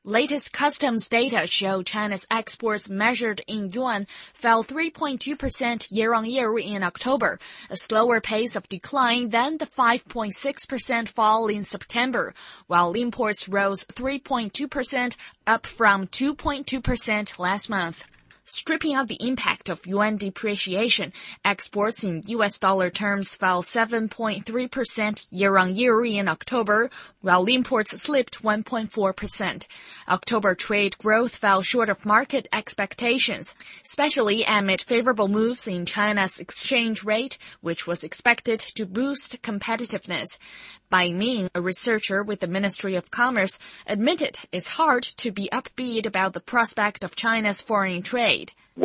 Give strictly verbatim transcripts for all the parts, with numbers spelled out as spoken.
Latest customs data show China's exports measured in yuan fell three point two percent year-on-year in October, a slower pace of decline than the five point six percent fall in September, while imports rose three point two percent, up from two point two percent last month. Stripping out the impact of yuan depreciation, exports in U S dollar terms fell seven point three percent year-on-year in October, while imports slipped one point four percent. October trade growth fell short of market expectations, especially amid favorable moves in China's exchange rate, which was expected to boost competitiveness. Bai Ming, a researcher with the Ministry of Commerce, admitted it's hard to be upbeat about the prospect of China's foreign trade.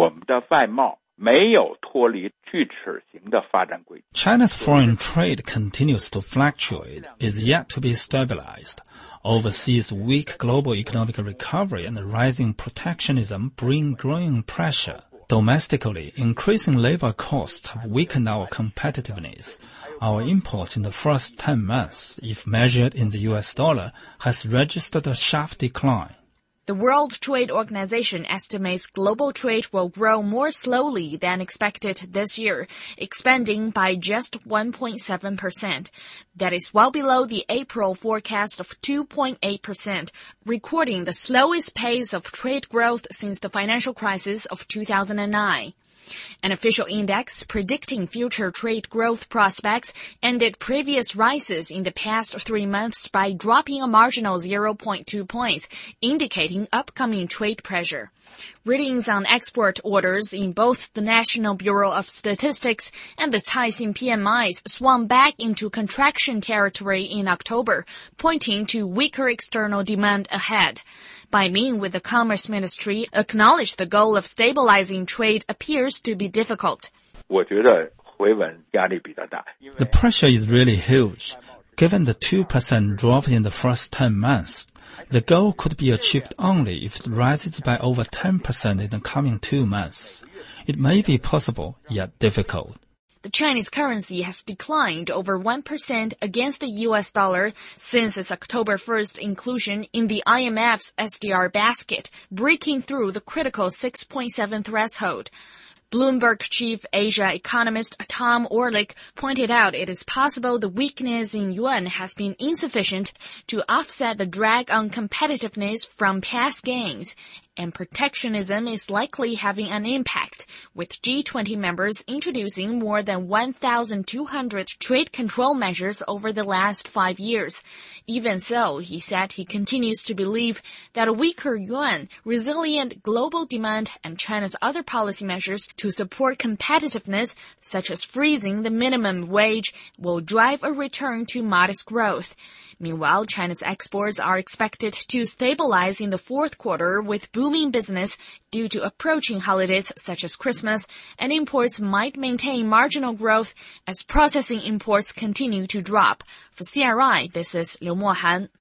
China's foreign trade continues to fluctuate, is yet to be stabilized. Overseas weak global economic recovery and rising protectionism bring growing pressure. Domestically, increasing labor costs have weakened our competitiveness. Our imports in the first ten months, if measured in the U S dollar, has registered a sharp decline. The World Trade Organization estimates global trade will grow more slowly than expected this year, expanding by just one point seven percent. That is well below the April forecast of two point eight percent, recording the slowest pace of trade growth since the financial crisis of two thousand nine. An official index predicting future trade growth prospects ended previous rises in the past three months by dropping a marginal zero point two points, indicating upcoming trade pressure. Readings on export orders in both the National Bureau of Statistics and the Caixin P M Is swung back into contraction territory in October, pointing to weaker external demand ahead. Bai Ming with the Commerce Ministry acknowledged the goal of stabilizing trade appears to be difficult. The pressure is really huge. Given the two percent drop in the first ten months, the goal could be achieved only if it rises by over ten percent in the coming two months. It may be possible, yet difficult. The Chinese currency has declined over one percent against the U S dollar since its October first inclusion in the I M F's S D R basket, breaking through the critical six point seven threshold. Bloomberg chief Asia economist Tom Orlik pointed out it is possible the weakness in yuan has been insufficient to offset the drag on competitiveness from past gains, and protectionism is likely having an impact, with G twenty members introducing more than one thousand two hundred trade control measures over the last five years. Even so, he said he continues to believe that a weaker yuan, resilient global demand, and China's other policy measures to support competitiveness, such as freezing the minimum wage, will drive a return to modest growth. Meanwhile, China's exports are expected to stabilize in the fourth quarter with booming business due to approaching holidays such as Christmas, and imports might maintain marginal growth as processing imports continue to drop. For C R I, this is Liu Mohan.